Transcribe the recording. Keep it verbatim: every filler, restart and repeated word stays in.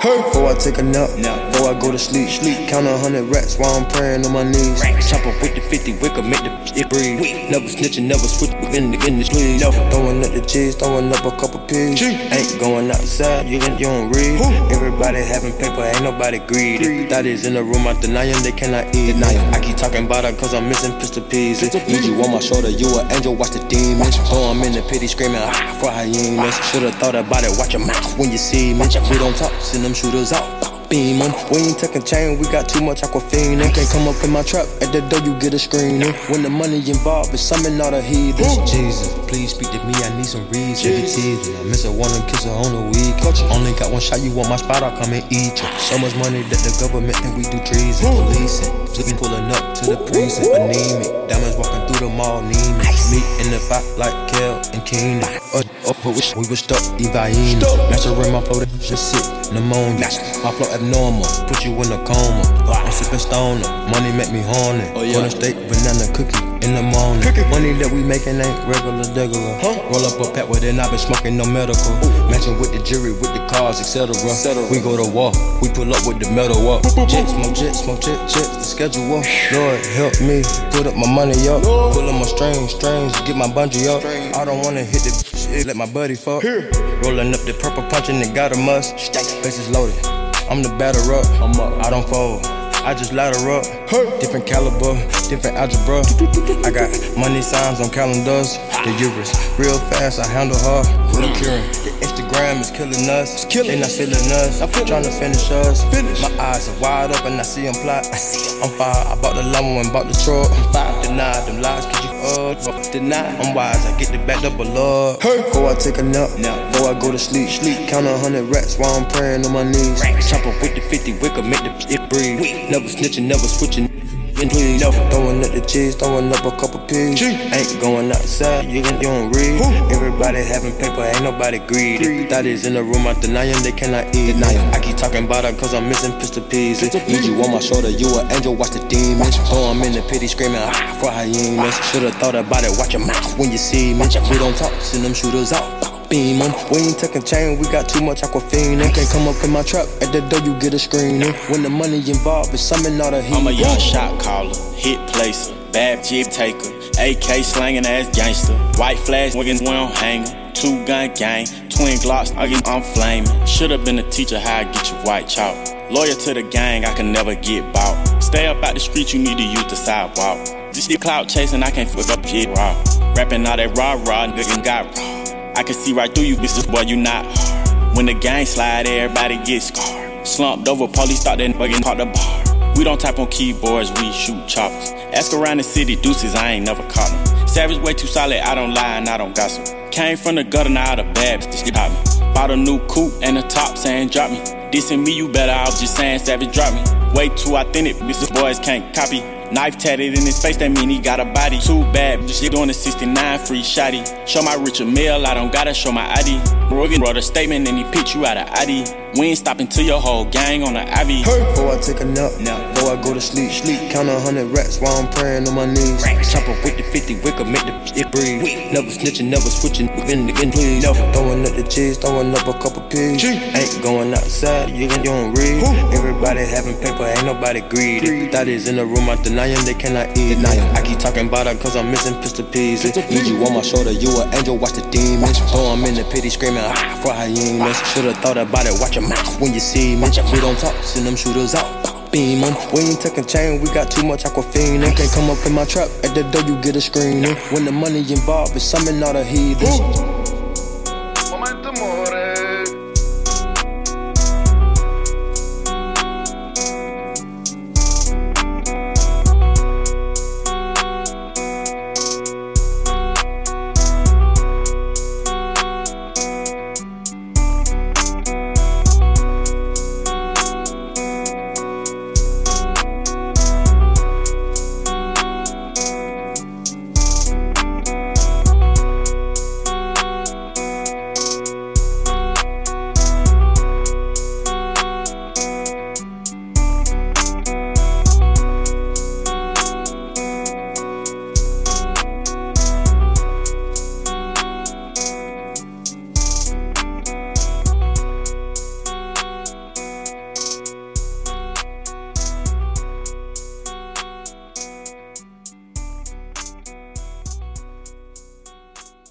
Before I take a nap, before I go to sleep, sleep. Count a hundred racks while I'm praying on my knees. Chop up with the fifty wicker, make the shit breathe. Never snitching, never switch, in the in the sleeves. Throwing up the cheese, throwing up a couple peas. Ain't going outside, you, you don't read. Everybody having paper, ain't nobody greedy. Thotties in the room, I deny them, they cannot eat. I keep talking about it cause I'm missing pistol peas. Need you on my shoulder, you an angel, watch the demons. Oh, I'm in the pity screaming, ah, for hyenas. Should've thought about it, watch your mouth when you see me. We don't talk, send them shooters out. Beam 'em. We ain't taking chain, we got too much aquafina. Can't come up in my trap, at the door you get a screening. When the money involved, it's summon all the heathens. Jesus, please speak to me, I need some reason. I miss her, wanna kiss her on the weekend. Only got one shot, you want my spot, I'll come and eat you. So much money that the government think we do treason. Policing, flipping, pulling up to the precinct. Anemic, diamonds walking through the mall, need me. Meet in the fight like Kel and Keenan. Up, up, wish we was stuck, Evaine. Master in my flow, just sick, pneumonia. My flow abnormal, put you in a coma. I'm sipping stoner, money make me horny. Golden State banana cookie in the morning. Money that we making ain't regular, regular. Roll up a pack with it, I been smoking no medical. Matching with the jury, with the cars, et cetera. We go to war, we pull up with the metal up. Jet, smoke jet, smoke jet, jet, the schedule up. Lord help me, put up my money up. Pull up my strings, strings, get my bungee up. I don't wanna hit the shit, let my buddy fuck. Rolling up the purple punching, it got a must. Face is loaded. I'm the batter up, I'm up. I don't fold, I just ladder up. Different caliber, different algebra. I got money signs on calendars. The Urus, real fast, I handle her. No curing, the Instagram is killing us. They not feeling us, I'm trying to finish us. My eyes are wide open, I see them plot. I'm fire, I bought the Lambo and bought the truck. Deny them lies, cause you fucked. Deny, I'm wise, I get the back up a love. Before I take a nap, before I go to sleep, sleep. Count a hundred racks while I'm praying on my knees. Chop up with the fifty wicker, make the shit breathe. Never snitching, never switching. Throwing up the cheese, throwing up a couple peas. Ain't going outside, you, you don't read. Everybody having paper, ain't nobody greedy. Thotties in the room, I deny them, they cannot eat. I keep talking about it cause I'm missing pistol peas. Need you on my shoulder, you an angel, watch the demons. Oh, I'm in the pity screaming, ah, for hyenas. Should've thought about it, watch your mouth when you see me. We don't talk, send them shooters out. Beam 'em. We ain't taking chain, we got too much aquafina. Can't come up in my trap, at the door you get a screening. When the money involved, it's summon all the heat. I'm a young shot caller, hit placer, bad jib taker, A K slanging ass gangster, white flash, wiggins one hanger, two gun gang, twin glocks, I get I'm flaming. Should've been a teacher how I get your white chalk. Loyal to the gang, I can never get bought. Stay up out the street, you need to use the sidewalk. This shit clout chasing, I can't fuck up shit raw. Rapping all that raw raw, nigga got raw. I can see right through you, bitches, boy, you not hard. When the gang slide, everybody gets scarred. Slumped over, police thought that nigga caught the bar. We don't type on keyboards, we shoot choppers. Ask around the city, deuces, I ain't never caught them. Savage way too solid, I don't lie and I don't gossip. Came from the gutter, now out of babs, this shit hot me. Bought a new coupe and a top saying drop me. Dissing me, you better, I was just saying Savage drop me. Way too authentic, bitches, boys can't copy. Knife tatted in his face, that mean he got a body. Too bad, bitch, shit on the sixty-nine, free shotty. Show my Richard Mill, I don't gotta show my I D. Morgan wrote a statement and he picked you out of I D. We ain't stopping till your whole gang on the I V. Before I take a nap, before I go to sleep, sleep. Count a hundred racks while I'm praying on my knees. Chop up with the fifty wicker, make the shit breathe. Never snitching, never switching, in the in please. Throwing up the cheese, throwing up a couple peas. Ain't going outside, you, you don't read. Everybody having paper, ain't nobody greedy. Thotties in the room, I deny them, they cannot eat. I keep talking about it cause I'm missing pistol peas. Need you on my shoulder, you an angel, watch the demons. Oh, I'm in the pity screaming, ah, for hyenas. Should've thought about it, watch your mouth when you see me. We don't talk, send them shooters out. Beam 'em. We ain't taking chain, we got too much aquafina. Can't come up in my trap, at the door you get a screening. When the money involved, it's summon all the heathens.